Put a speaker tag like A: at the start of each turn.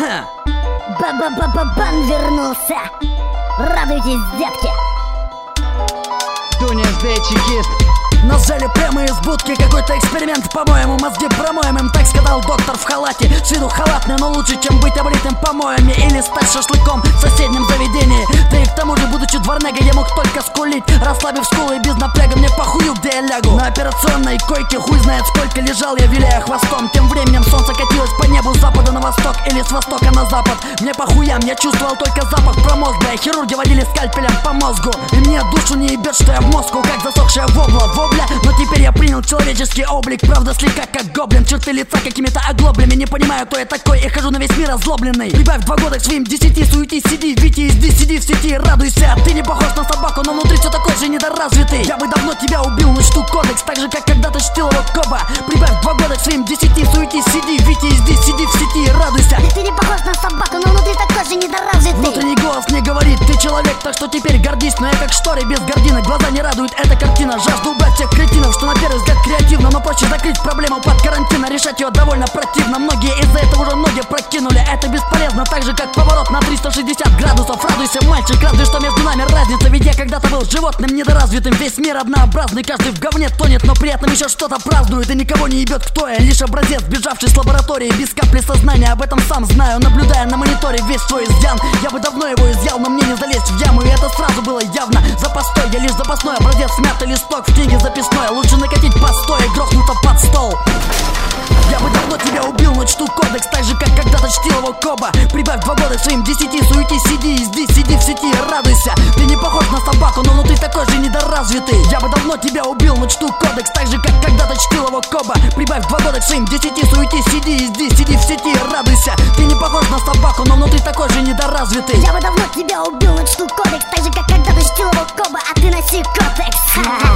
A: Ба-ба-ба-ба-бан вернулся. Радуйтесь, детки.
B: Дуня, эй, чекист.
C: Нас взяли прямо из будки, какой-то эксперимент, по-моему, мозги промоем им, так сказал доктор в халате. С виду халатный, но лучше, чем быть облитым помоями или стать шашлыком в соседнем заведении. Да и к тому же, будучи дворнягой, я мог только скулить, расслабив скулы и без напряга. Мне похую, где я лягу. На операционной койке хуй знает сколько лежал я, виляя хвостом. Тем временем солнце катилось по небу с запада на восток или с востока на запад. Мне похуям, я чувствовал только запах промозглая. Хирурги водили скальпелем по мозгу, и мне душу не ебет, что я в Москву, как засохшая вобла. Но теперь я принял человеческий облик, правда слегка как гоблин. Черты лица какими-то оглоблями, не понимаю, кто я такой, и хожу на весь мир озлобленный. Прибавь 2 года к своим 10, суетись, сиди, Вити, здесь сиди в сети, радуйся. Ты не похож на собаку, но внутри все такой же недоразвитый. Я бы давно тебя убил, но чту кодекс, так же, как когда-то чтил его Коба. Прибавь 2 года к своим 10, суетись, сиди, Вити, здесь сиди в сети, радуйся.
A: Ты не похож на собаку, но внутри такой же недоразвитый.
C: Внутренний голос мне говорит, ты человек, так что теперь гордись. Но я как шторы без гордины, глаза не радует эта картина. Жажду убрать всех кретинов, что на первый взгляд креативно, но проще закрыть проблему под карантин, а решать ее довольно противно. Многие из-за этого уже ноги прокинули, это бесполезно, так же как поворот на 360 градусов. Радуйся, мальчик, разве что между нами разница, ведь я когда-то был животным недоразвитым. Весь мир однообразный, каждый в говне тонет, но при этом еще что-то празднует, и никого не ебет, кто я. Лишь образец, сбежавший с лаборатории, без капли сознания, об этом сам знаю, наблюдая на мониторе весь свой изъян. Я бы давно его изъял, но мне не залезть в яму, и это сразу было явно. Запастой, я лишь запасной образец, смятый листок в книге записной. Лучше накатить постой и грохнуться под стол. Я бы давно тебя убил, но чту кодекс, так же, как когда-то чтил его Коба. Прибавь 2 года к своим 10, суетись, сиди, здесь сиди в сети, радуйся. Ты не похож на собаку, но внутри такой же недоразвитый. Я бы давно тебя убил, но чту кодекс, так же, как когда-то чтил его Коба. Прибавь 2 года к своим 10, суетись, сиди, здесь сиди в сети, радуйся. Ты не похож на собаку, но внутри такой же недоразвитый.
A: Я бы давно тебя убил, но чту кодекс, так же, как когда-то чтил его Коба, а ты носи кодекс.